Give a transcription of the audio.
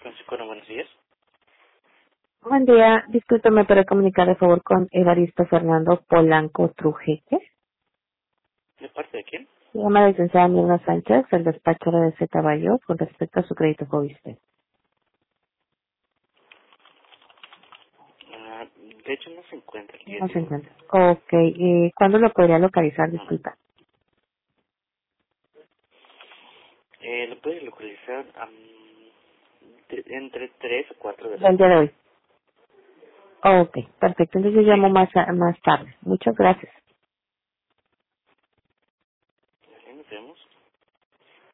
Francisco, buenos días. Buen día, discúlpeme, ¿puede comunicar de favor con Evaristo Fernando Polanco Trujillo? ¿De parte de quién? Se llama la licenciada Mirna Sánchez, el despacho de Z Bayo, con respecto a su crédito Fobiste. De hecho, no se encuentra el día No de se hoy. encuentra. Ok, ¿cuándo lo podría localizar? Disculpa. Lo puede localizar entre 3 o 4 de la El día de tarde. hoy. Ok, perfecto, entonces yo Sí. llamo más tarde. Muchas gracias.